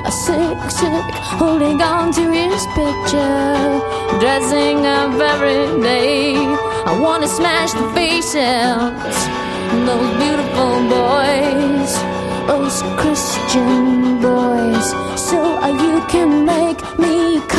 sick, holding on to his picture, dressing up every day. I wanna smash the faces, those beautiful boys, those Christian boys, so you can make me